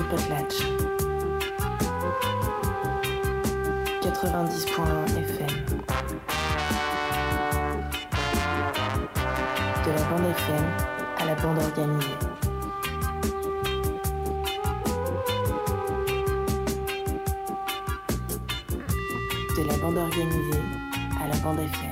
Potlatch 90.1 FM. De la bande FM à la bande organisée. De la bande organisée à la bande FM.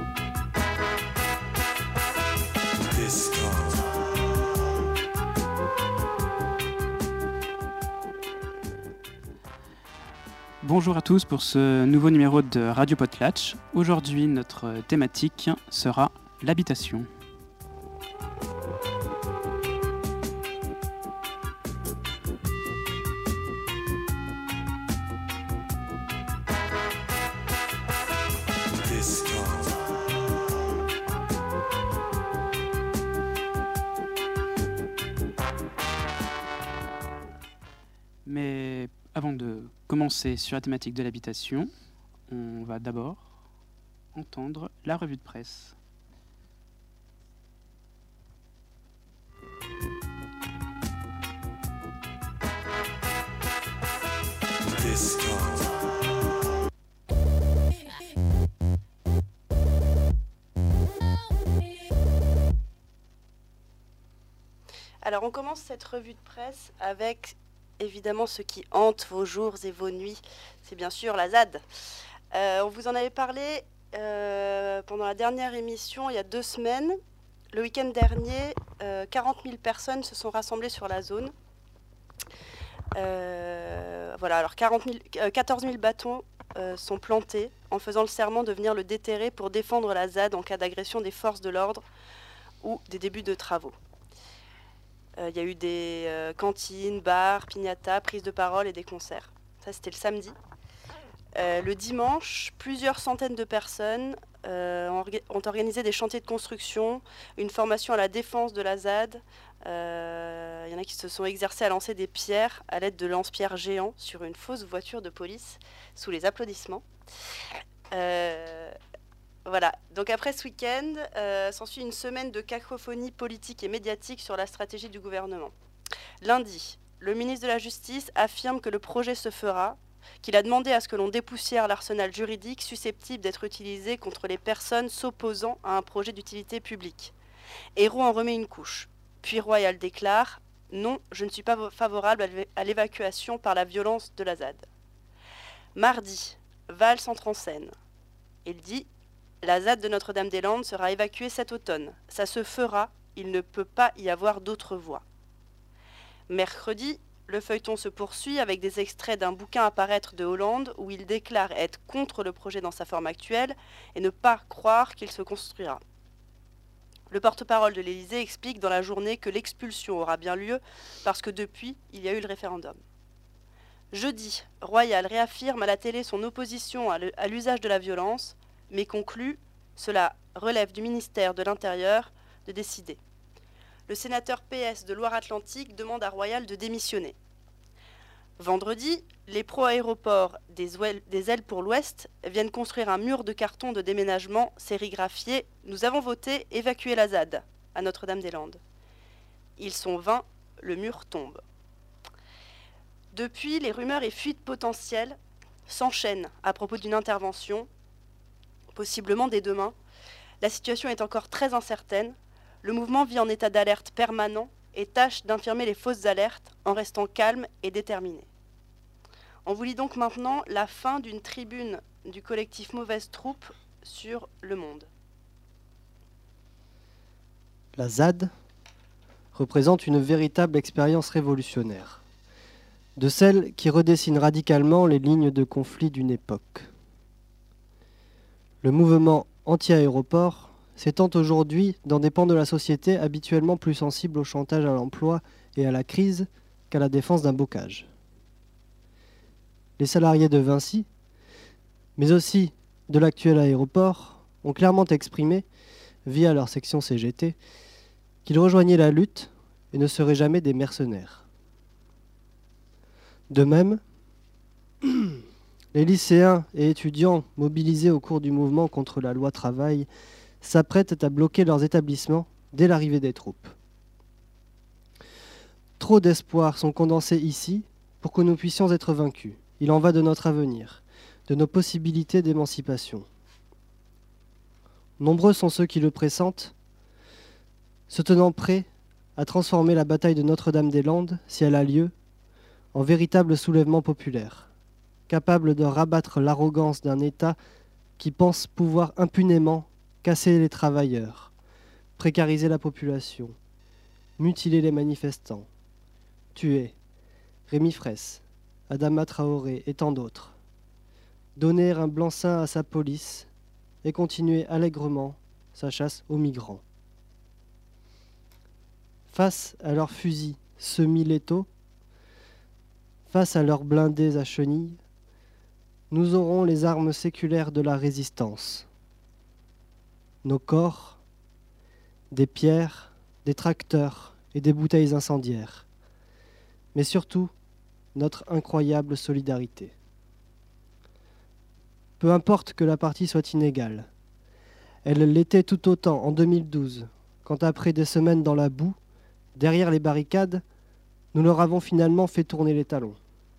Bonjour à tous pour ce nouveau numéro de Radio Potlatch. Aujourd'hui, notre thématique sera l'habitation. Mais avant de commencer sur la thématique de l'habitation, on va d'abord entendre la revue de presse. Alors on commence cette revue de presse avec évidemment ce qui hante vos jours et vos nuits, c'est bien sûr la ZAD. On vous en avait parlé pendant la dernière émission il y a 2 semaines. Le week-end dernier, 40 000 personnes se sont rassemblées sur la zone. Voilà, alors 14 000 bâtons sont plantés en faisant le serment de venir le déterrer pour défendre la ZAD en cas d'agression des forces de l'ordre ou des débuts de travaux. Il y a eu des cantines, bars, piñatas, prises de parole et des concerts. Ça, c'était le samedi. Le dimanche, plusieurs centaines de personnes ont organisé des chantiers de construction, une formation à la défense de la ZAD. Il y en a qui se sont exercés à lancer des pierres à l'aide de lance-pierres géants sur une fausse voiture de police sous les applaudissements. Voilà, donc après ce week-end, s'ensuit une semaine de cacophonie politique et médiatique sur la stratégie du gouvernement. Lundi, le ministre de la Justice affirme que le projet se fera, qu'il a demandé à ce que l'on dépoussière l'arsenal juridique susceptible d'être utilisé contre les personnes s'opposant à un projet d'utilité publique. Hérault en remet une couche. Puis Royal déclare « Non, je ne suis pas favorable à l'évacuation par la violence de la ZAD ». Mardi, Valls entre en scène. Il dit « La ZAD de Notre-Dame-des-Landes sera évacuée cet automne. Ça se fera, il ne peut pas y avoir d'autre voie. » Mercredi, le feuilleton se poursuit avec des extraits d'un bouquin à paraître de Hollande où il déclare être contre le projet dans sa forme actuelle et ne pas croire qu'il se construira. Le porte-parole de l'Élysée explique dans la journée que l'expulsion aura bien lieu parce que depuis, il y a eu le référendum. Jeudi, Royal réaffirme à la télé son opposition à l'usage de la violence, mais conclut « Cela relève du ministère de l'Intérieur de décider ». Le sénateur PS de Loire-Atlantique demande à Royal de démissionner. Vendredi, les pro-aéroports des ailes pour l'Ouest viennent construire un mur de carton de déménagement sérigraphié « Nous avons voté évacuer la ZAD » à Notre-Dame-des-Landes. Ils sont 20, le mur tombe. Depuis, les rumeurs et fuites potentielles s'enchaînent à propos d'une intervention, possiblement dès demain. La situation est encore très incertaine. Le mouvement vit en état d'alerte permanent et tâche d'infirmer les fausses alertes en restant calme et déterminé. On vous lit donc maintenant la fin d'une tribune du collectif Mauvaise Troupe sur Le Monde. La ZAD représente une véritable expérience révolutionnaire, de celle qui redessine radicalement les lignes de conflit d'une époque. Le mouvement anti-aéroport s'étend aujourd'hui dans des pans de la société habituellement plus sensibles au chantage à l'emploi et à la crise qu'à la défense d'un bocage. Les salariés de Vinci, mais aussi de l'actuel aéroport, ont clairement exprimé, via leur section CGT, qu'ils rejoignaient la lutte et ne seraient jamais des mercenaires. De même, les lycéens et étudiants mobilisés au cours du mouvement contre la loi travail s'apprêtent à bloquer leurs établissements dès l'arrivée des troupes. Trop d'espoirs sont condensés ici pour que nous puissions être vaincus. Il en va de notre avenir, de nos possibilités d'émancipation. Nombreux sont ceux qui le pressentent, se tenant prêts à transformer la bataille de Notre-Dame-des-Landes, si elle a lieu, en véritable soulèvement populaire, capable de rabattre l'arrogance d'un État qui pense pouvoir impunément casser les travailleurs, précariser la population, mutiler les manifestants, tuer Rémi Fraisse, Adama Traoré et tant d'autres, donner un blanc-seing à sa police et continuer allègrement sa chasse aux migrants. Face à leurs fusils semi-létaux, face à leurs blindés à chenilles, nous aurons les armes séculaires de la résistance. Nos corps, des pierres, des tracteurs et des bouteilles incendiaires, mais surtout notre incroyable solidarité. Peu importe que la partie soit inégale, elle l'était tout autant en 2012, quand après des semaines dans la boue, derrière les barricades, nous leur avons finalement fait tourner les talons.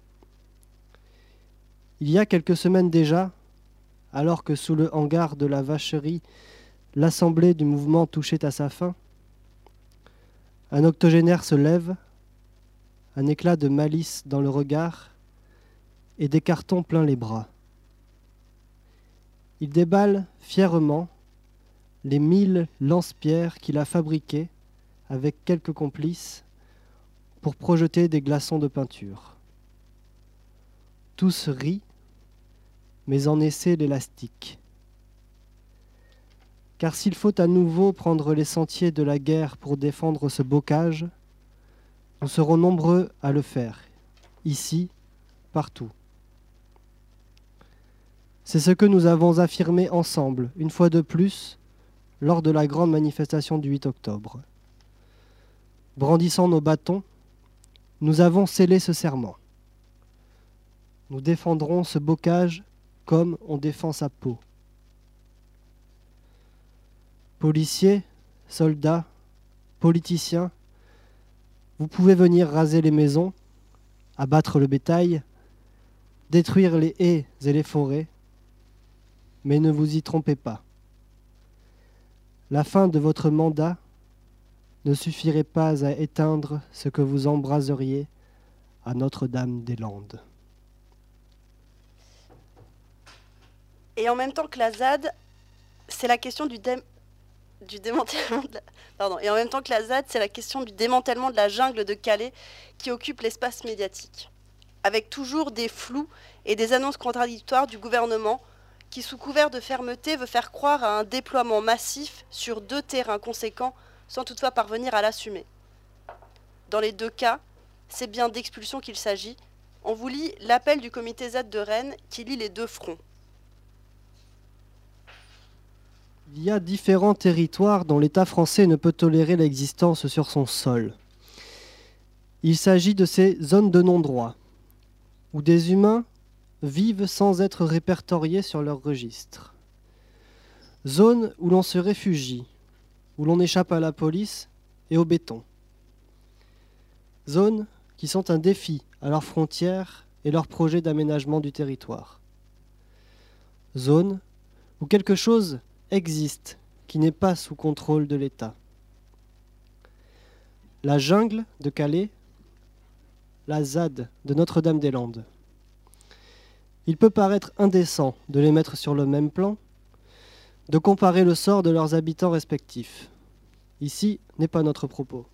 Il y a quelques semaines déjà, alors que sous le hangar de la vacherie, l'assemblée du mouvement touchait à sa fin, un octogénaire se lève, un éclat de malice dans le regard et des cartons plein les bras. Il déballe fièrement les 1000 lance-pierres qu'il a fabriquées avec quelques complices pour projeter des glaçons de peinture. Tous rient, mais en essaient l'élastique. Car s'il faut à nouveau prendre les sentiers de la guerre pour défendre ce bocage, nous serons nombreux à le faire, ici, partout. C'est ce que nous avons affirmé ensemble, une fois de plus, lors de la grande manifestation du 8 octobre. Brandissant nos bâtons, nous avons scellé ce serment. Nous défendrons ce bocage comme on défend sa peau. Policiers, soldats, politiciens, vous pouvez venir raser les maisons, abattre le bétail, détruire les haies et les forêts, mais ne vous y trompez pas. La fin de votre mandat ne suffirait pas à éteindre ce que vous embraseriez à Notre-Dame-des-Landes. Et en même temps que la ZAD, c'est la question du démantèlement de la... Et en même temps que la ZAD, c'est la question du démantèlement de la jungle de Calais qui occupe l'espace médiatique, avec toujours des flous et des annonces contradictoires du gouvernement qui, sous couvert de fermeté, veut faire croire à un déploiement massif sur 2 terrains conséquents sans toutefois parvenir à l'assumer. Dans les 2 cas, c'est bien d'expulsion qu'il s'agit. On vous lit l'appel du comité ZAD de Rennes qui lit les 2 fronts. Il y a différents territoires dont l'État français ne peut tolérer l'existence sur son sol. Il s'agit de ces zones de non-droit, où des humains vivent sans être répertoriés sur leur registre. Zones où l'on se réfugie, où l'on échappe à la police et au béton. Zones qui sont un défi à leurs frontières et leurs projets d'aménagement du territoire. Zones où quelque chose existe qui n'est pas sous contrôle de l'État. La jungle de Calais, la ZAD de Notre-Dame-des-Landes. Il peut paraître indécent de les mettre sur le même plan, de comparer le sort de leurs habitants respectifs. Ici n'est pas notre propos.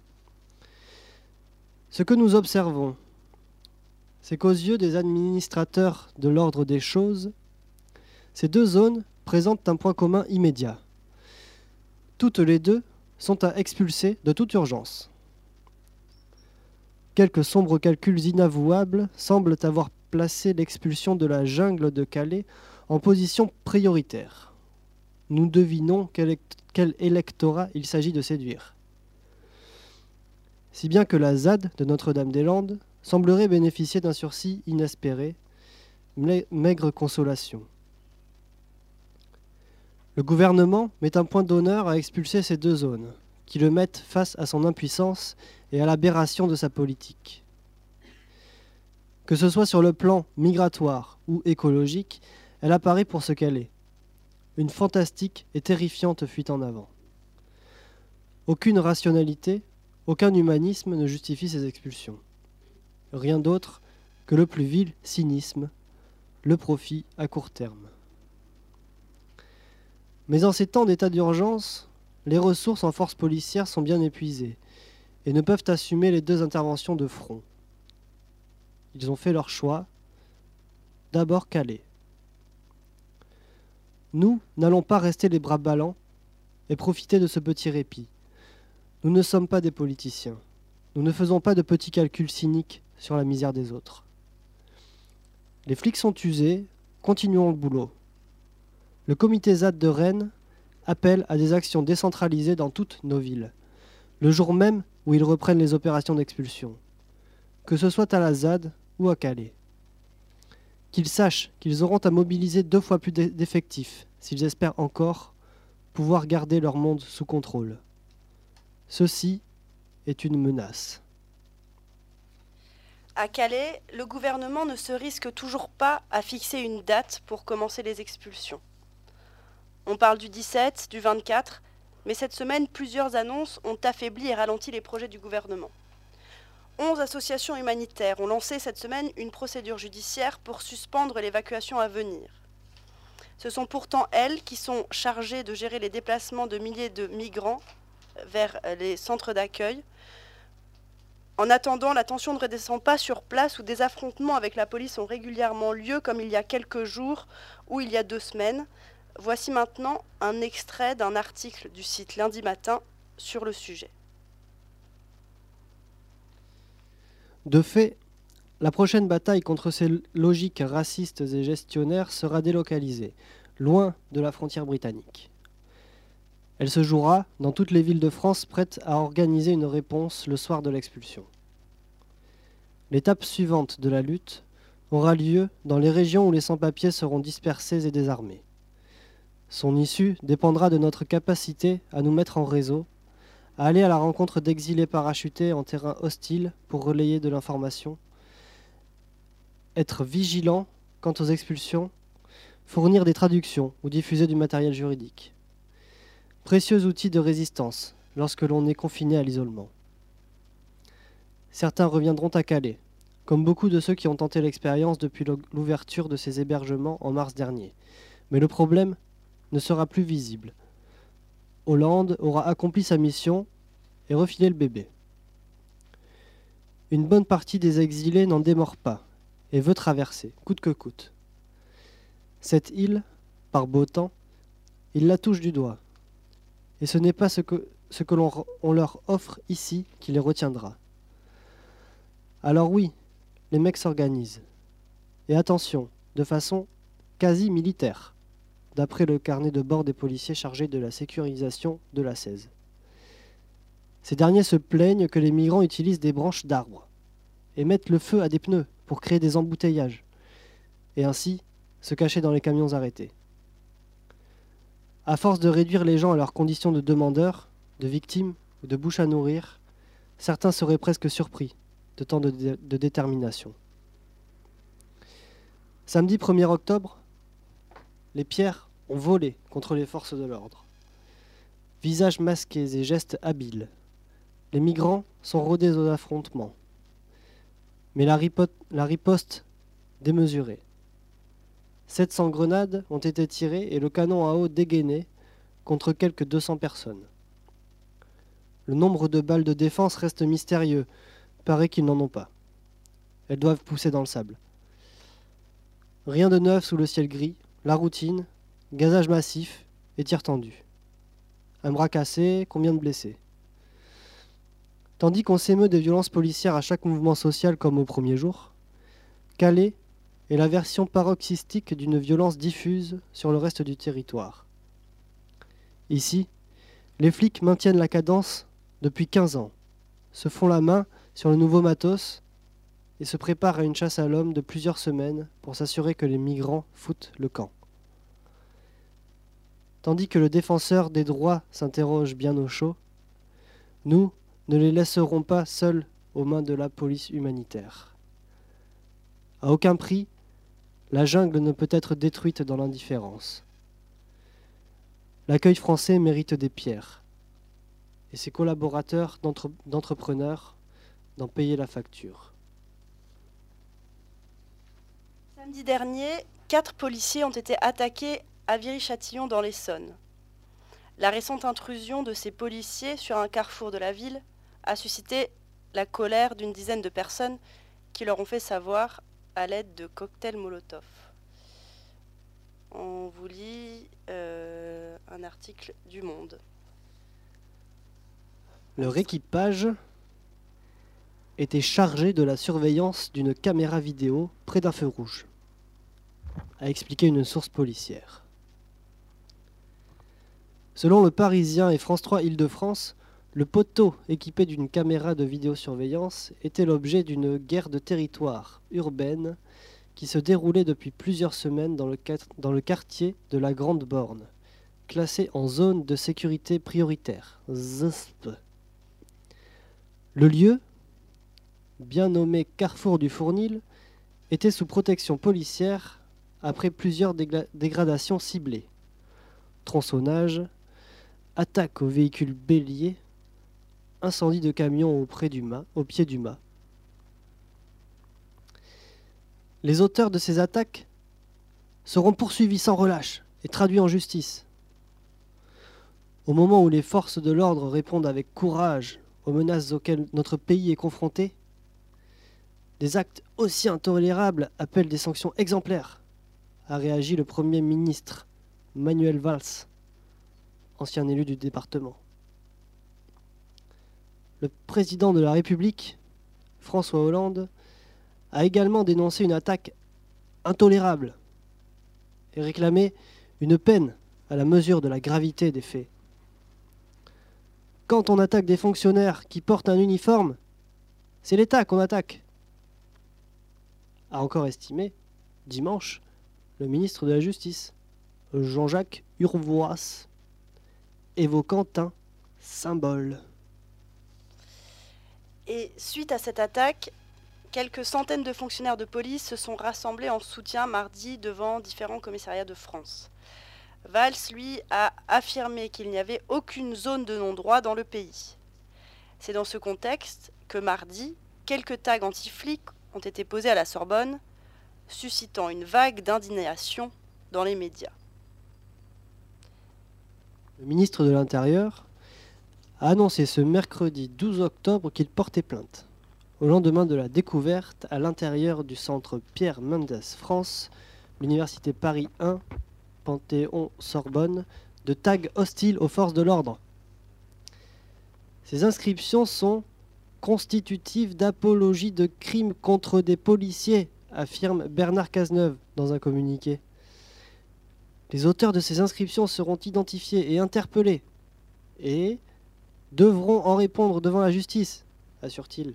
Ce que nous observons, c'est qu'aux yeux des administrateurs de l'ordre des choses, ces 2 zones présentent un point commun immédiat. Toutes les 2 sont à expulser de toute urgence. Quelques sombres calculs inavouables semblent avoir placé l'expulsion de la jungle de Calais en position prioritaire. Nous devinons quel électorat il s'agit de séduire. Si bien que la ZAD de Notre-Dame-des-Landes semblerait bénéficier d'un sursis inespéré, maigre consolation. Le gouvernement met un point d'honneur à expulser ces 2 zones, qui le mettent face à son impuissance et à l'aberration de sa politique. Que ce soit sur le plan migratoire ou écologique, elle apparaît pour ce qu'elle est. Une fantastique et terrifiante fuite en avant. Aucune rationalité, aucun humanisme ne justifie ces expulsions. Rien d'autre que le plus vil cynisme, le profit à court terme. Mais en ces temps d'état d'urgence, les ressources en force policière sont bien épuisées et ne peuvent assumer les 2 interventions de front. Ils ont fait leur choix. D'abord Calais. Nous n'allons pas rester les bras ballants et profiter de ce petit répit. Nous ne sommes pas des politiciens. Nous ne faisons pas de petits calculs cyniques sur la misère des autres. Les flics sont usés, continuons le boulot. Le comité ZAD de Rennes appelle à des actions décentralisées dans toutes nos villes, le jour même où ils reprennent les opérations d'expulsion, que ce soit à la ZAD ou à Calais. Qu'ils sachent qu'ils auront à mobiliser 2 fois plus d'effectifs s'ils espèrent encore pouvoir garder leur monde sous contrôle. Ceci est une menace. À Calais, le gouvernement ne se risque toujours pas à fixer une date pour commencer les expulsions. On parle du 17, du 24, mais cette semaine, plusieurs annonces ont affaibli et ralenti les projets du gouvernement. 11 associations humanitaires ont lancé cette semaine une procédure judiciaire pour suspendre l'évacuation à venir. Ce sont pourtant elles qui sont chargées de gérer les déplacements de milliers de migrants vers les centres d'accueil. En attendant, la tension ne redescend pas sur place où des affrontements avec la police ont régulièrement lieu, comme il y a quelques jours ou il y a 2 semaines. Voici maintenant un extrait d'un article du site Lundi Matin sur le sujet. De fait, la prochaine bataille contre ces logiques racistes et gestionnaires sera délocalisée, loin de la frontière britannique. Elle se jouera dans toutes les villes de France prêtes à organiser une réponse le soir de l'expulsion. L'étape suivante de la lutte aura lieu dans les régions où les sans-papiers seront dispersés et désarmés. Son issue dépendra de notre capacité à nous mettre en réseau, à aller à la rencontre d'exilés parachutés en terrain hostile pour relayer de l'information, être vigilant quant aux expulsions, fournir des traductions ou diffuser du matériel juridique. Précieux outil de résistance lorsque l'on est confiné à l'isolement. Certains reviendront à Calais, comme beaucoup de ceux qui ont tenté l'expérience depuis l'ouverture de ces hébergements en mars dernier. Mais le problème ne sera plus visible. Hollande aura accompli sa mission et refilé le bébé. Une bonne partie des exilés n'en démord pas et veut traverser, coûte que coûte. Cette île, par beau temps, ils la touchent du doigt. Et ce n'est pas ce que on leur offre ici qui les retiendra. Alors oui, les mecs s'organisent. Et attention, de façon quasi militaire, d'après le carnet de bord des policiers chargés de la sécurisation de la 16. Ces derniers se plaignent que les migrants utilisent des branches d'arbres et mettent le feu à des pneus pour créer des embouteillages et ainsi se cacher dans les camions arrêtés. À force de réduire les gens à leurs conditions de demandeurs, de victimes ou de bouche à nourrir, certains seraient presque surpris de tant de détermination. Samedi 1er octobre, les pierres ont volé contre les forces de l'ordre. Visages masqués et gestes habiles, les migrants sont rodés aux affrontements. Mais la riposte démesurée. 700 grenades ont été tirées et le canon à eau dégainé contre quelques 200 personnes. Le nombre de balles de défense reste mystérieux. Paraît qu'ils n'en ont pas. Elles doivent pousser dans le sable. Rien de neuf sous le ciel gris, la routine, gazage massif et tirs tendus. Un bras cassé, combien de blessés? Tandis qu'on s'émeut des violences policières à chaque mouvement social comme au premier jour, Calais est la version paroxystique d'une violence diffuse sur le reste du territoire. Ici, les flics maintiennent la cadence depuis 15 ans, se font la main sur le nouveau matos et se préparent à une chasse à l'homme de plusieurs semaines pour s'assurer que les migrants foutent le camp. Tandis que le défenseur des droits s'interroge bien au chaud, Nous ne les laisserons pas seuls aux mains de la police humanitaire. À aucun prix, la jungle ne peut être détruite dans l'indifférence. L'accueil français mérite des pierres, et ses collaborateurs d'entrepreneurs d'en payer la facture. Samedi dernier, 4 policiers ont été attaqués à Viry-Châtillon dans l'Essonne. La récente intrusion de ces policiers sur un carrefour de la ville a suscité la colère d'une dizaine de personnes qui leur ont fait savoir à l'aide de cocktails Molotov. On vous lit un article du Monde. Leur équipage était chargé de la surveillance d'une caméra vidéo près d'un feu rouge, a expliqué une source policière. Selon Le Parisien et France 3 Île-de-France, le poteau équipé d'une caméra de vidéosurveillance était l'objet d'une guerre de territoire urbaine qui se déroulait depuis plusieurs semaines dans le quartier de la Grande Borne, classé en zone de sécurité prioritaire, ZSP. Le lieu, bien nommé Carrefour du Fournil, était sous protection policière après plusieurs dégradations ciblées. Tronçonnage, attaque aux véhicules béliers, incendie de camions au pied du mât. Les auteurs de ces attaques seront poursuivis sans relâche et traduits en justice. Au moment où les forces de l'ordre répondent avec courage aux menaces auxquelles notre pays est confronté, des actes aussi intolérables appellent des sanctions exemplaires, a réagi le Premier ministre Manuel Valls, ancien élu du département. Le président de la République, François Hollande, a également dénoncé une attaque intolérable et réclamé une peine à la mesure de la gravité des faits. Quand on attaque des fonctionnaires qui portent un uniforme, c'est l'État qu'on attaque, a encore estimé, dimanche, le ministre de la Justice, Jean-Jacques Urvoas, évoquant un symbole. Et suite à cette attaque, quelques centaines de fonctionnaires de police se sont rassemblés en soutien mardi devant différents commissariats de France. Valls, lui, a affirmé qu'il n'y avait aucune zone de non-droit dans le pays. C'est dans ce contexte que mardi, quelques tags anti-flics ont été posés à la Sorbonne, suscitant une vague d'indignation dans les médias. Le ministre de l'Intérieur a annoncé ce mercredi 12 octobre qu'il portait plainte, au lendemain de la découverte à l'intérieur du centre Pierre Mendès France, l'université Paris 1, Panthéon-Sorbonne, de tags hostiles aux forces de l'ordre. Ces inscriptions sont constitutives d'apologie de crimes contre des policiers, affirme Bernard Cazeneuve dans un communiqué. Les auteurs de ces inscriptions seront identifiés et interpellés et devront en répondre devant la justice, assure-t-il.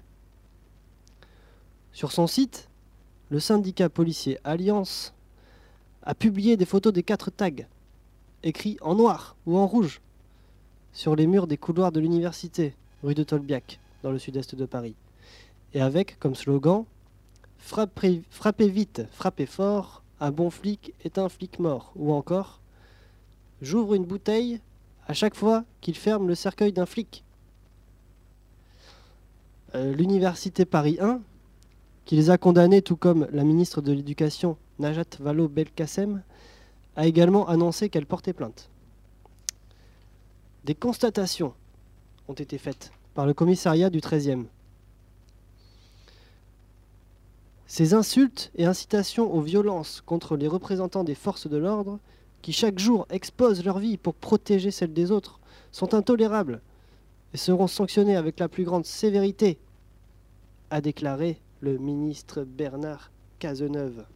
Sur son site, le syndicat policier Alliance a publié des photos des 4 tags, écrits en noir ou en rouge, sur les murs des couloirs de l'université, rue de Tolbiac, dans le sud-est de Paris, et avec comme slogan « Frappez vite, frappez fort, un bon flic est un flic mort » ou encore « J'ouvre une bouteille à chaque fois qu'il ferme le cercueil d'un flic ». L'université Paris 1, qui les a condamnés tout comme la ministre de l'Éducation Najat Vallaud-Belkacem, a également annoncé qu'elle portait plainte. Des constatations ont été faites par le commissariat du 13e. Ces insultes et incitations aux violences contre les représentants des forces de l'ordre, qui chaque jour exposent leur vie pour protéger celle des autres, sont intolérables et seront sanctionnés avec la plus grande sévérité, a déclaré le ministre Bernard Cazeneuve.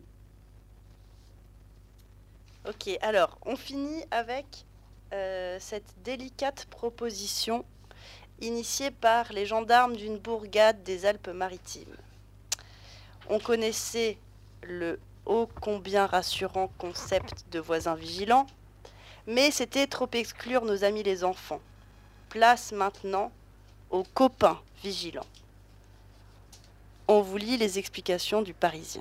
Ok, alors on finit avec cette délicate proposition initiée par les gendarmes d'une bourgade des Alpes-Maritimes. On connaissait le ô combien rassurant concept de voisins vigilants, mais c'était trop exclure nos amis les enfants. Place maintenant aux copains vigilants. On vous lit les explications du Parisien.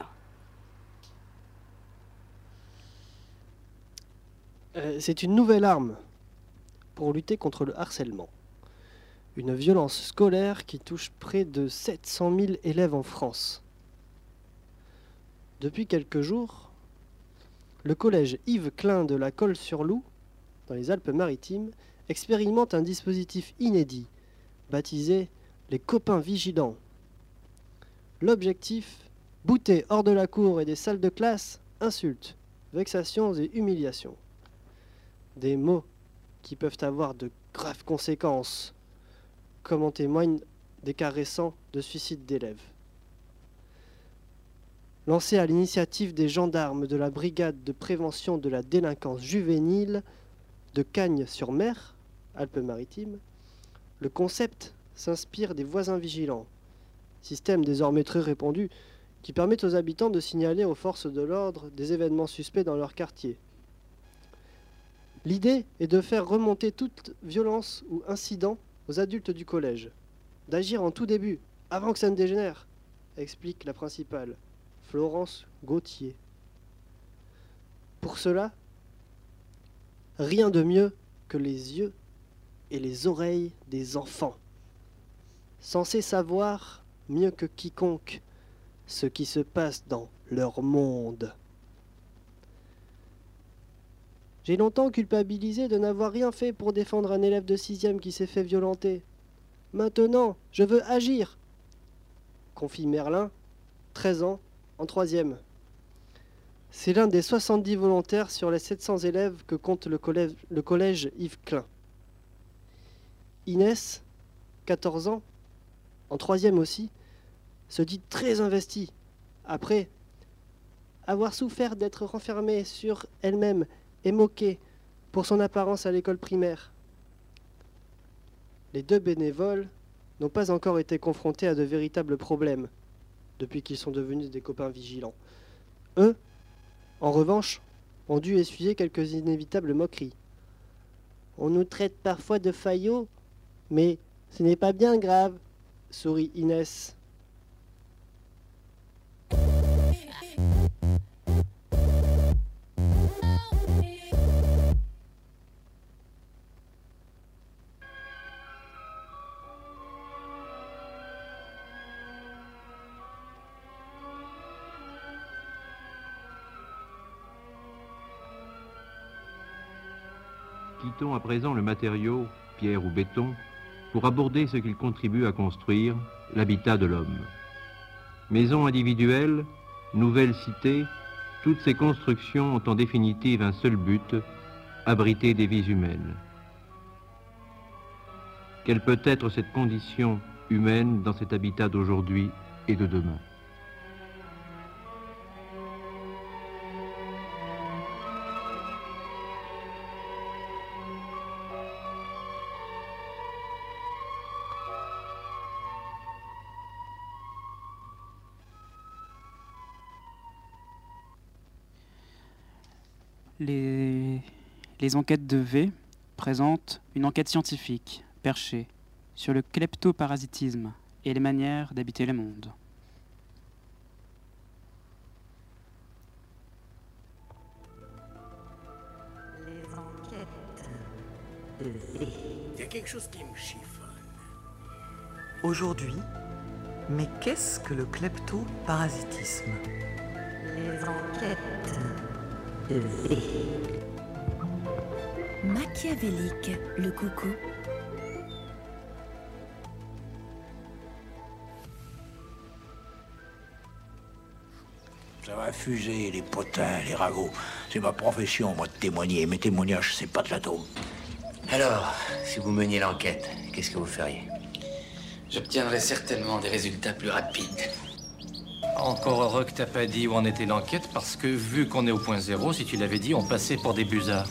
C'est une nouvelle arme pour lutter contre le harcèlement. Une violence scolaire qui touche près de 700 000 élèves en France. Depuis quelques jours, le collège Yves Klein de la Colle-sur-Loup, dans les Alpes-Maritimes, expérimente un dispositif inédit, baptisé les copains vigilants. L'objectif, bouter hors de la cour et des salles de classe, insultes, vexations et humiliations. Des mots qui peuvent avoir de graves conséquences, comme en témoignent des cas récents de suicide d'élèves. Lancé à l'initiative des gendarmes de la brigade de prévention de la délinquance juvénile de Cagnes-sur-Mer, Alpes-Maritimes, le concept s'inspire des voisins vigilants, système désormais très répandu qui permet aux habitants de signaler aux forces de l'ordre des événements suspects dans leur quartier. L'idée est de faire remonter toute violence ou incident aux adultes du collège, d'agir en tout début, avant que ça ne dégénère, explique la principale, Florence Gauthier. Pour cela, rien de mieux que les yeux et les oreilles des enfants, censés savoir mieux que quiconque ce qui se passe dans leur monde. J'ai longtemps culpabilisé de n'avoir rien fait pour défendre un élève de 6e qui s'est fait violenter. Maintenant, je veux agir, confie Merlin, 13 ans, en 3e. C'est l'un des 70 volontaires sur les 700 élèves que compte le collège Yves Klein. Inès, 14 ans, en 3e aussi, se dit très investie, après avoir souffert d'être renfermée sur elle-même et moquée pour son apparence à l'école primaire. Les deux bénévoles n'ont pas encore été confrontés à de véritables problèmes depuis qu'ils sont devenus des copains vigilants. Eux, en revanche, ont dû essuyer quelques inévitables moqueries. On nous traite parfois de faillots, mais ce n'est pas bien grave, sourit Inès. Quittons à présent le matériau, pierre ou béton, pour aborder ce qu'il contribue à construire, l'habitat de l'homme. Maisons individuelles, nouvelles cités, toutes ces constructions ont en définitive un seul but, abriter des vies humaines. Quelle peut être cette condition humaine dans cet habitat d'aujourd'hui et de demain ? Les enquêtes de V présentent une enquête scientifique perchée sur le kleptoparasitisme et les manières d'habiter le monde. Les enquêtes de V. Il y a quelque chose qui me chiffonne. Aujourd'hui, mais qu'est-ce que le kleptoparasitisme ? Les enquêtes de V. Machiavélique, le coucou. Ça va fuser, les potins, les ragots. C'est ma profession, moi, de témoigner. Mes témoignages, c'est pas de l'atome. Alors, si vous meniez l'enquête, qu'est-ce que vous feriez? J'obtiendrai certainement des résultats plus rapides. Encore heureux que t'as pas dit où en était l'enquête, parce que vu qu'on est au point zéro, si tu l'avais dit, on passait pour des busards.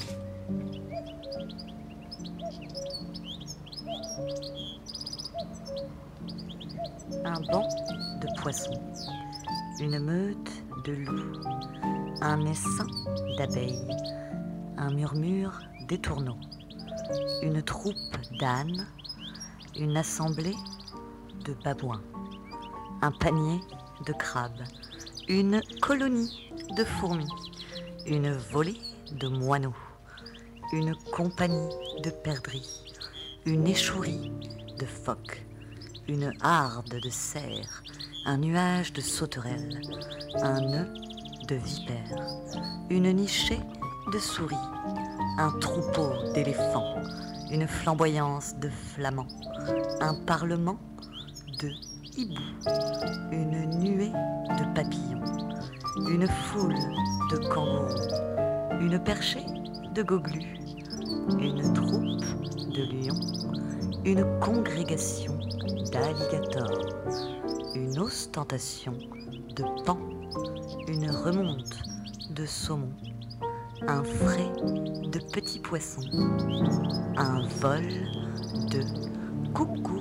Un banc de poissons, une meute de loups, un essaim d'abeilles, un murmure d'étourneaux, une troupe d'ânes, une assemblée de babouins, un panier de crabes, une colonie de fourmis, une volée de moineaux, une compagnie de perdrix, une échourie de phoques, une harde de cerfs, un nuage de sauterelles, un nœud de vipères, une nichée de souris, un troupeau d'éléphants, une flamboyance de flamands, un parlement de hiboux, une nuée de papillons, une foule de kangourous, une perchée de goglus, une troupe de lions, une congrégation d'alligators, une ostentation de paons, une remonte de saumons, un frais de petits poissons, un vol de coucou.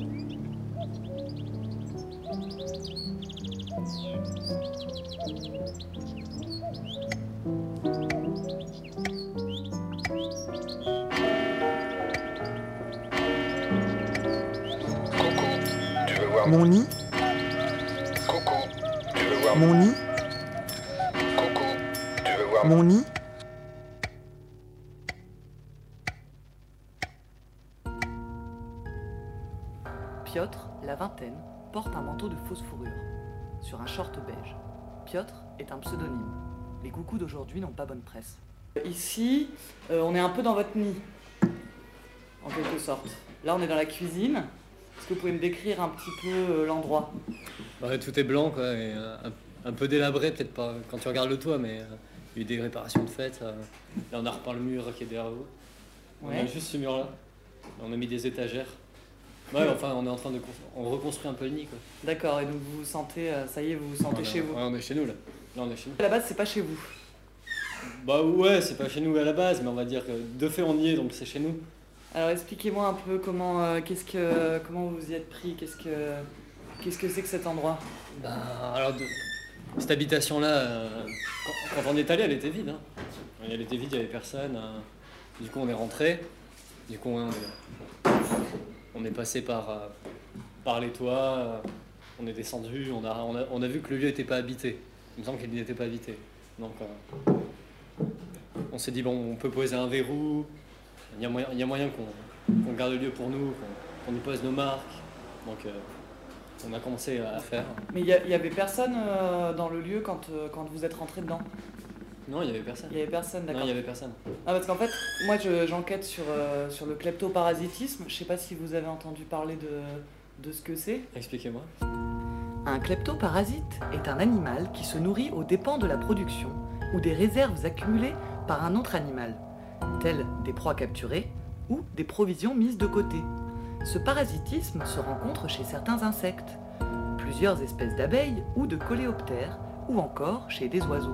Mon nid. Coucou, tu veux voir Mon nid. Coucou, tu veux voir Mon nid. Piotr, la vingtaine, porte un manteau de fausse fourrure, sur un short beige. Piotr est un pseudonyme. Les coucous d'aujourd'hui n'ont pas bonne presse. Ici, on est un peu dans votre nid, en quelque sorte. Là, on est dans la cuisine. Est-ce que vous pouvez me décrire un petit peu l'endroit? Tout est blanc, quoi, et un peu délabré, peut-être pas quand tu regardes le toit, mais il y a eu des réparations de fait. Là, on a repeint le mur qui est derrière vous. On a juste ce mur-là. On a mis des étagères. Ouais, enfin, on est en train de on reconstruit un peu le nid, quoi. D'accord, et donc vous vous sentez, ça y est, vous vous sentez chez vous? Ouais, on est chez nous, là. Là, on est chez nous. À la base, c'est pas chez vous? Bah ouais, c'est pas chez nous à la base, mais on va dire que de fait, on y est, donc c'est chez nous. Alors expliquez-moi un peu comment vous y êtes pris, qu'est-ce que c'est que cet endroit? Alors, cette habitation-là, quand on est allé, elle était vide. Hein. Elle était vide, il n'y avait personne. Du coup, on est rentré. Du coup, on est passé par les toits. On est descendu. On a vu que le lieu n'était pas habité. Il me semble qu'il n'était pas habité. Donc, on s'est dit, bon, on peut poser un verrou. Il y a moyen qu'on garde le lieu pour nous, qu'on y pose nos marques. Donc, on a commencé à faire. Mais il y avait personne dans le lieu quand vous êtes rentré dedans? Non, il n'y avait personne. Il y avait personne, d'accord. Non, il n'y avait personne. Ah, parce qu'en fait, moi j'enquête sur le kleptoparasitisme. Je ne sais pas si vous avez entendu parler de ce que c'est. Expliquez-moi. Un kleptoparasite est un animal qui se nourrit aux dépens de la production ou des réserves accumulées par un autre animal, telles des proies capturées ou des provisions mises de côté. Ce parasitisme se rencontre chez certains insectes, plusieurs espèces d'abeilles ou de coléoptères, ou encore chez des oiseaux.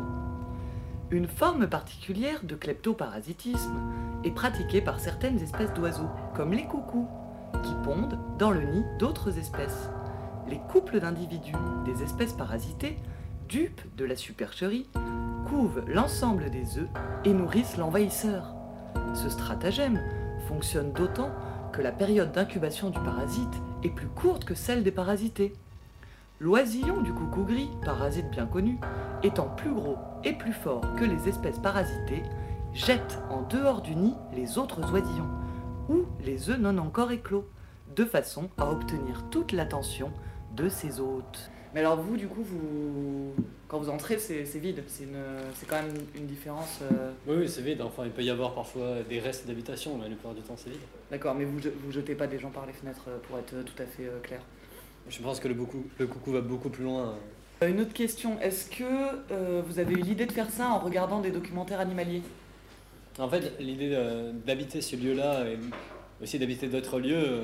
Une forme particulière de kleptoparasitisme est pratiquée par certaines espèces d'oiseaux, comme les coucous, qui pondent dans le nid d'autres espèces. Les couples d'individus des espèces parasitées, dupes de la supercherie, couvent l'ensemble des œufs et nourrissent l'envahisseur. Ce stratagème fonctionne d'autant que la période d'incubation du parasite est plus courte que celle des parasités. L'oisillon du coucou gris, parasite bien connu, étant plus gros et plus fort que les espèces parasitées, jette en dehors du nid les autres oisillons, ou les œufs non encore éclos, de façon à obtenir toute l'attention de ses hôtes. Mais alors vous, du coup, quand vous entrez, c'est vide, c'est quand même une différence... Oui, c'est vide, enfin il peut y avoir parfois des restes d'habitation, mais la plupart du temps c'est vide. D'accord, mais vous jetez pas des gens par les fenêtres pour être tout à fait clair. Je pense que le coucou va beaucoup plus loin. Une autre question, est-ce que vous avez eu l'idée de faire ça en regardant des documentaires animaliers? En fait, l'idée d'habiter ce lieu-là et aussi d'habiter d'autres lieux,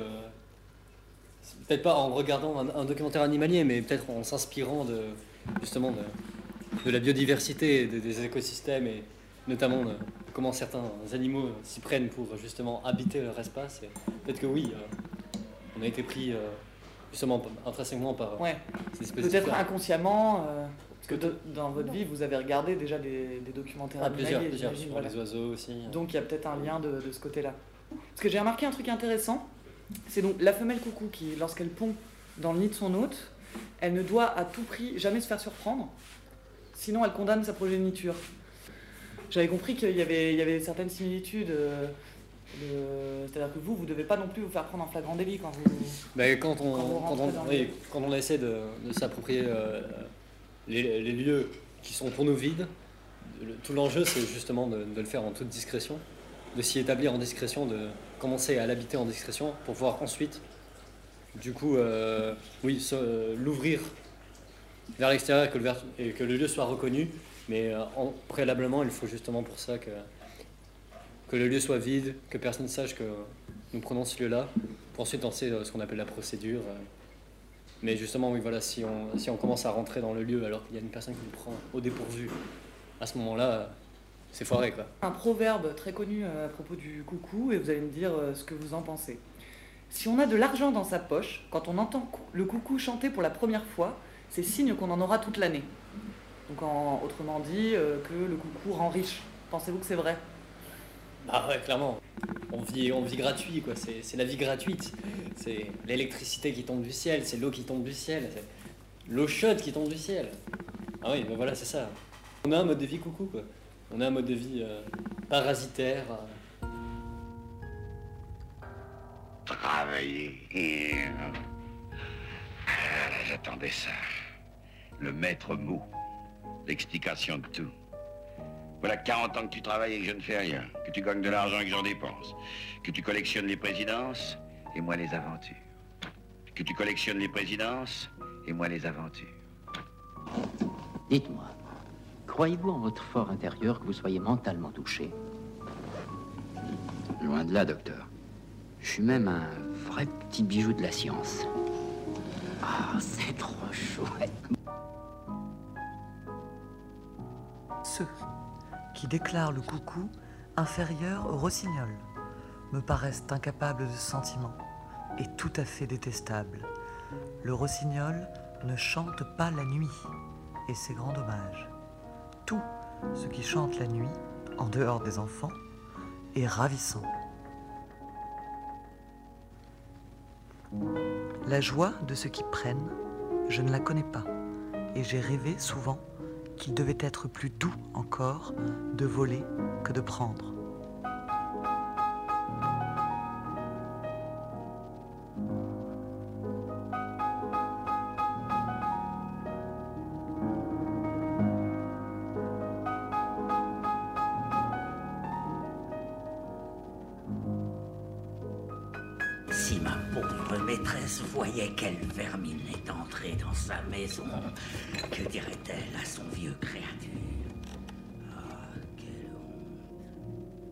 peut-être pas en regardant un documentaire animalier, mais peut-être en s'inspirant justement de la biodiversité, des écosystèmes et notamment de comment certains animaux s'y prennent pour justement habiter leur espace. Et peut-être que oui, on a été pris justement intrinsèquement par ces espèces. Peut-être inconsciemment, parce que dans votre vie, vous avez regardé déjà des documentaires animaliers. Plusieurs, sur les oiseaux aussi. Donc il y a peut-être un lien de ce côté-là. Parce que j'ai remarqué un truc intéressant, C'est donc la femelle coucou qui, lorsqu'elle pond dans le nid de son hôte, elle ne doit à tout prix jamais se faire surprendre, sinon elle condamne sa progéniture. J'avais compris qu'il y avait certaines similitudes, c'est-à-dire que vous ne devez pas non plus vous faire prendre en flagrant délit quand vous... Quand on essaie de s'approprier les lieux qui sont pour nous vides, tout l'enjeu c'est justement de le faire en toute discrétion, de s'y établir en discrétion, de commencer à l'habiter en discrétion pour pouvoir ensuite, du coup, l'ouvrir vers l'extérieur et que le lieu soit reconnu, mais préalablement il faut justement pour ça que le lieu soit vide, que personne ne sache que nous prenons ce lieu-là, pour ensuite lancer ce qu'on appelle la procédure. Mais justement, oui, voilà, si on commence à rentrer dans le lieu alors qu'il y a une personne qui nous prend au dépourvu, à ce moment-là, c'est foiré, quoi. Un proverbe très connu à propos du coucou, et vous allez me dire ce que vous en pensez. Si on a de l'argent dans sa poche, quand on entend le coucou chanter pour la première fois, c'est signe qu'on en aura toute l'année. Donc autrement dit, que le coucou rend riche. Pensez-vous que c'est vrai ? Ah ouais, clairement. On vit gratuit, quoi. C'est la vie gratuite. C'est l'électricité qui tombe du ciel, c'est l'eau qui tombe du ciel, c'est l'eau chaude qui tombe du ciel. Ah oui, ben voilà, c'est ça. On a un mode de vie coucou, quoi. On a un mode de vie parasitaire. Travailler. Ah, j'attendais ça. Le maître mot. L'explication de tout. Voilà 40 ans que tu travailles et que je ne fais rien. Que tu gagnes de l'argent et que j'en dépense. Que tu collectionnes les présidences et moi les aventures. Que tu collectionnes les présidences et moi les aventures. Dites-moi, croyez-vous en votre fort intérieur que vous soyez mentalement touché? Loin de là, docteur. Je suis même un vrai petit bijou de la science. Ah, c'est trop chouette. Ceux qui déclarent le coucou inférieur au rossignol me paraissent incapables de sentiment et tout à fait détestables. Le rossignol ne chante pas la nuit, et c'est grand dommage. Tout ce qui chante la nuit, en dehors des enfants, est ravissant. La joie de ceux qui prennent, je ne la connais pas, et j'ai rêvé souvent qu'il devait être plus doux encore de voler que de prendre. Si ma pauvre maîtresse voyait quelle vermine est entrée dans sa maison, que dirait-elle à son vieux créature? Ah, quelle honte.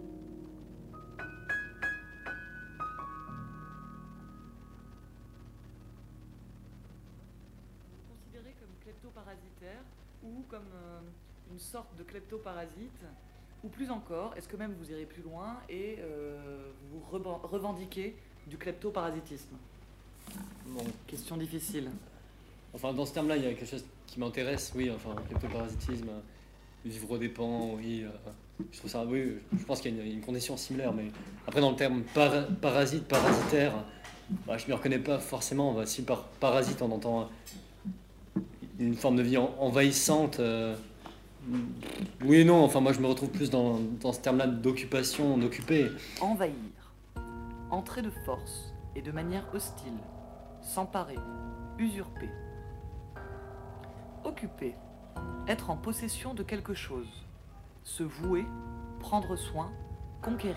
Considéré comme kleptoparasitaire ou comme une sorte de kleptoparasite, ou plus encore, est-ce que même vous irez plus loin et vous revendiquez du kleptoparasitisme? Bon. Question difficile. Enfin, dans ce terme-là, il y a quelque chose qui m'intéresse, oui, enfin, le kleptoparasitisme, vivre aux dépens, oui, je trouve ça, oui, je pense qu'il y a une condition similaire, mais après, dans le terme parasitaire, bah, je ne me reconnais pas forcément. Bah, si par parasite, on entend une forme de vie envahissante, oui et non, enfin, moi, je me retrouve plus dans ce terme-là d'occupation, d'occuper. Envahir. Entrer de force et de manière hostile. S'emparer. Usurper. Occuper. Être en possession de quelque chose. Se vouer. Prendre soin. Conquérir.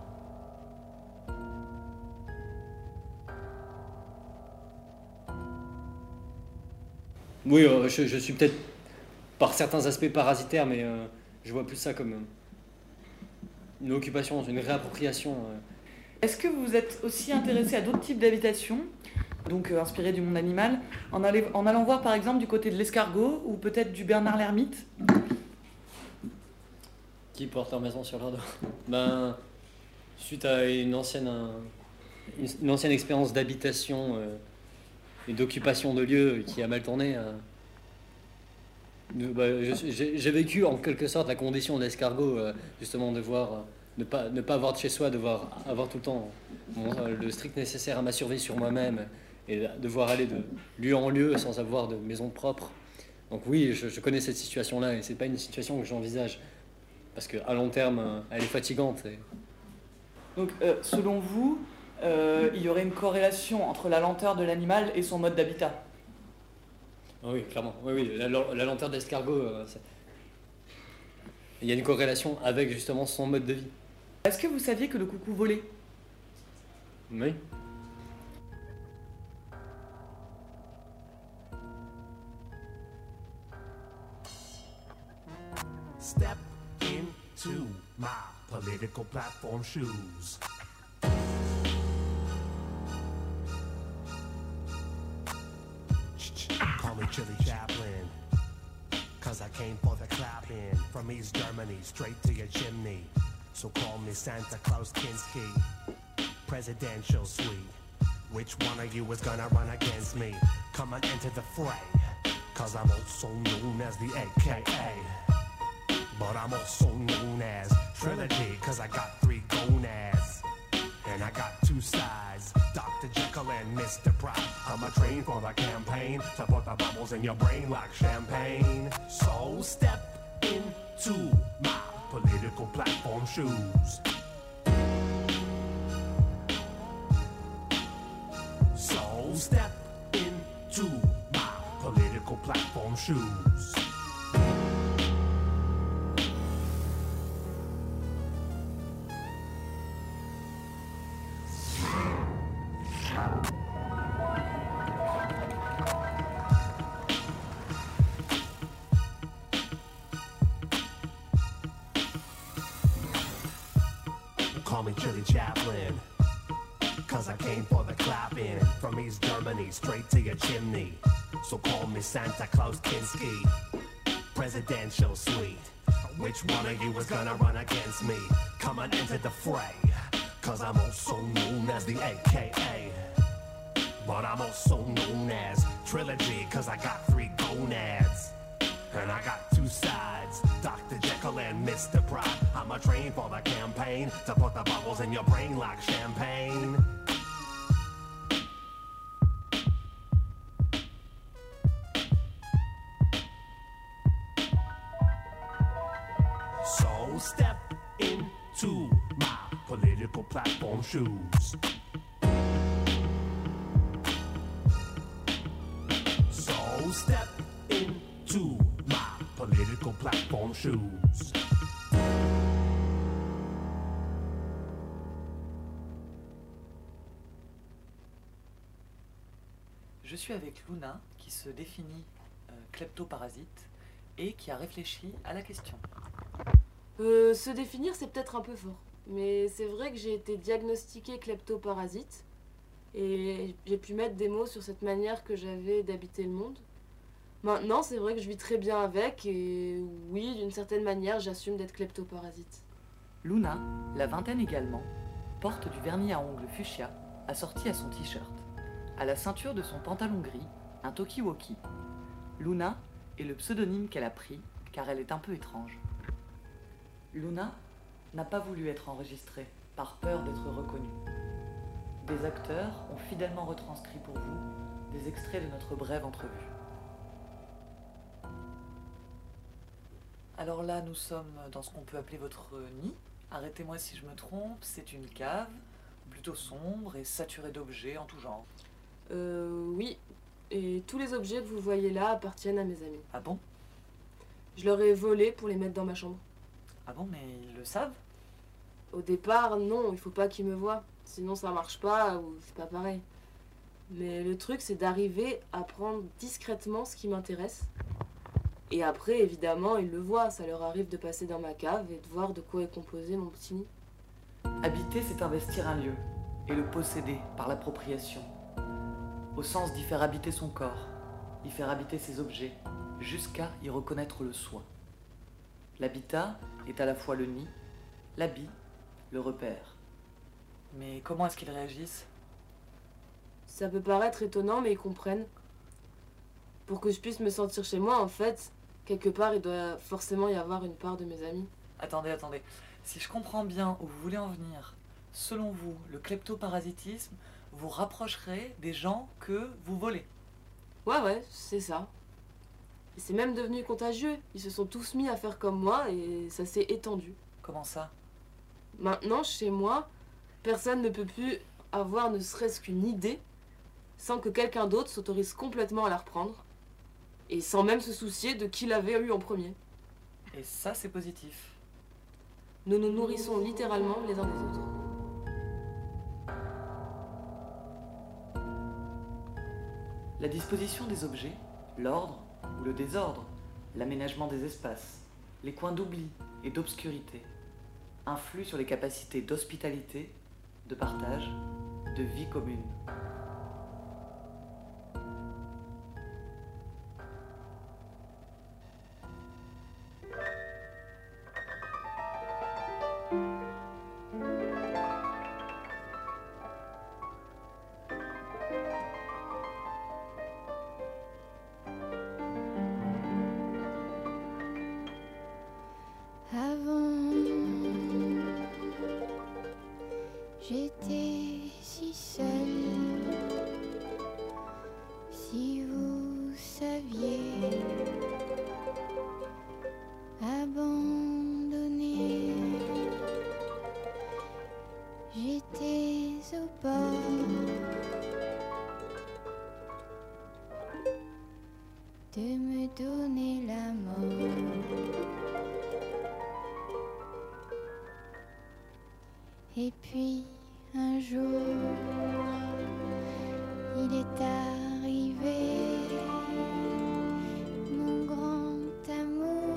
Oui, je suis peut-être par certains aspects parasitaire, mais je vois plus ça comme une occupation, une réappropriation. Est-ce que vous êtes aussi intéressé à d'autres types d'habitations, donc inspirés du monde animal, en allant voir par exemple du côté de l'escargot ou peut-être du Bernard l'ermite? Qui porte leur maison sur leur dos? Ben, suite à une ancienne expérience d'habitation et d'occupation de lieux qui a mal tourné, j'ai vécu en quelque sorte la condition de l'escargot, justement de voir, ne pas avoir de chez soi, devoir avoir tout le temps le strict nécessaire à ma survie sur moi-même et devoir aller de lieu en lieu sans avoir de maison propre. Donc oui, je connais cette situation-là et c'est pas une situation que j'envisage parce qu'à long terme, elle est fatigante. Donc, selon vous, il y aurait une corrélation entre la lenteur de l'animal et son mode d'habitat? Oui, clairement. Oui, la lenteur d'escargot, il y a une corrélation avec justement son mode de vie. Est-ce que vous saviez que le coucou volait? Oui. Step into my political platform shoes. Call me Chili Chaplin, cause I came for the clapping. From East Germany, straight to your chimney. So call me Santa Claus Kinski, presidential suite. Which one of you is gonna run against me? Come on, enter the fray, cause I'm also known as the AKA. But I'm also known as Trilogy, cause I got 3 gonads. And I got 2 sides, Dr. Jekyll and Mr. Pride. I'm a train for the campaign, to put the bubbles in your brain like champagne. So step into my political platform shoes. So step into my political platform shoes. Call me Chili Chaplin, cause I came for the clapping. From East Germany, straight to your chimney. So call me Santa Claus Kinski, presidential suite. Which one of you is gonna run against me? Come on, enter the fray, cause I'm also known as the AKA. But I'm also known as Trilogy, cause I got 3 gonads. And I got 2 sides, Dr. Jekyll and Mr. Pride. I'm a train for the campaign, to put the bubbles in your brain like champagne. So step into my political platform shoes. So step into my political platform shoes. Je suis avec Luna, qui se définit kleptoparasite et qui a réfléchi à la question. Se définir, c'est peut-être un peu fort. Mais c'est vrai que j'ai été diagnostiquée kleptoparasite et j'ai pu mettre des mots sur cette manière que j'avais d'habiter le monde. Maintenant, c'est vrai que je vis très bien avec et oui, d'une certaine manière, j'assume d'être kleptoparasite. Luna, la vingtaine également, porte du vernis à ongles fuchsia assorti à son t-shirt. À la ceinture de son pantalon gris, un talkie-walkie. Luna est le pseudonyme qu'elle a pris car elle est un peu étrange. Luna n'a pas voulu être enregistrée par peur d'être reconnue. Des acteurs ont fidèlement retranscrit pour vous des extraits de notre brève entrevue. Alors là, nous sommes dans ce qu'on peut appeler votre nid. Arrêtez-moi si je me trompe, c'est une cave, plutôt sombre et saturée d'objets en tout genre. Oui, et tous les objets que vous voyez là appartiennent à mes amis. Ah bon? Je leur ai volé pour les mettre dans ma chambre. Ah bon, mais ils le savent? Au départ, non, il faut pas qu'ils me voient. Sinon ça marche pas ou c'est pas pareil. Mais le truc, c'est d'arriver à prendre discrètement ce qui m'intéresse. Et après, évidemment, ils le voient. Ça leur arrive de passer dans ma cave et de voir de quoi est composé mon petit nid. Habiter, c'est investir un lieu et le posséder par l'appropriation. Au sens d'y faire habiter son corps, y faire habiter ses objets, jusqu'à y reconnaître le soi. L'habitat est à la fois le nid, l'habit, le repère. Mais comment est-ce qu'ils réagissent? Ça peut paraître étonnant, mais ils comprennent. Pour que je puisse me sentir chez moi, en fait, quelque part, il doit forcément y avoir une part de mes amis. Attendez. Si je comprends bien où vous voulez en venir, selon vous, le kleptoparasitisme vous rapprocherait des gens que vous volez? Ouais, c'est ça. Et c'est même devenu contagieux. Ils se sont tous mis à faire comme moi et ça s'est étendu. Comment ça? Maintenant, chez moi, personne ne peut plus avoir ne serait-ce qu'une idée sans que quelqu'un d'autre s'autorise complètement à la reprendre et sans même se soucier de qui l'avait eu en premier. Et ça, c'est positif. Nous nous nourrissons littéralement les uns des autres. La disposition des objets, l'ordre ou le désordre, l'aménagement des espaces, les coins d'oubli et d'obscurité influent sur les capacités d'hospitalité, de partage, de vie commune. J'étais si seule, si vous saviez, abandonnée, j'étais au bord de me donner la mort. Et puis un jour, il est arrivé, mon grand amour,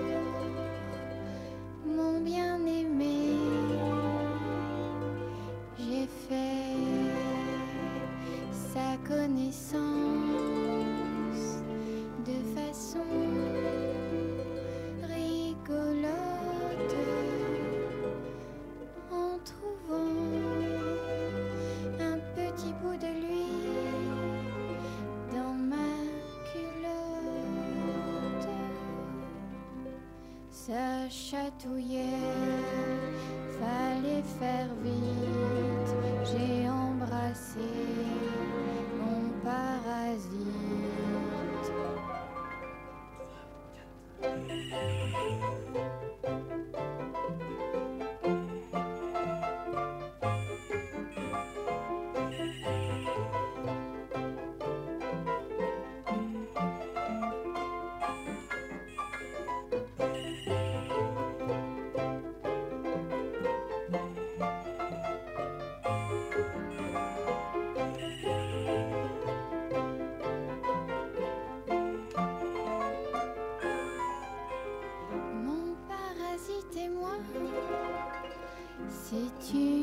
mon bien-aimé. J'ai fait sa connaissance de façon rigolote. Un petit bout de lui dans ma culotte, ça chatouillait, fallait faire vite, j'ai embrassé mon parasite. Mon parasite et moi, c'est une